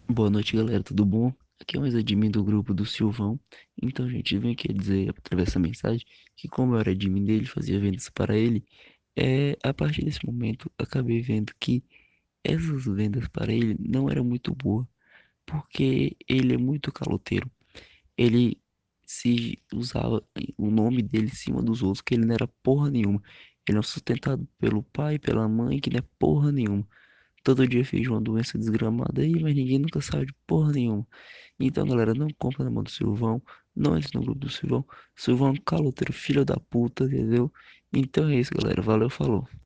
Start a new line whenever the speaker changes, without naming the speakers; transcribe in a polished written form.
Boa noite, galera, tudo bom? Aqui é mais admin do grupo do Silvão. Então, gente, vem aqui dizer através dessa mensagem que como eu era admin dele, fazia vendas para ele, a partir desse momento acabei vendo que essas vendas para ele não eram muito boas, porque ele é muito caloteiro. Ele se usava o nome dele em cima dos outros, que ele não era porra nenhuma. Ele é sustentado pelo pai, pela mãe, que não é porra nenhuma. Todo dia finge uma doença desgramada aí, mas ninguém nunca sabe de porra nenhuma. Então, galera, não compra na mão do Silvão. Não entre no grupo do Silvão. Silvão é um caloteiro, filho da puta, entendeu? Então é isso, galera. Valeu, falou.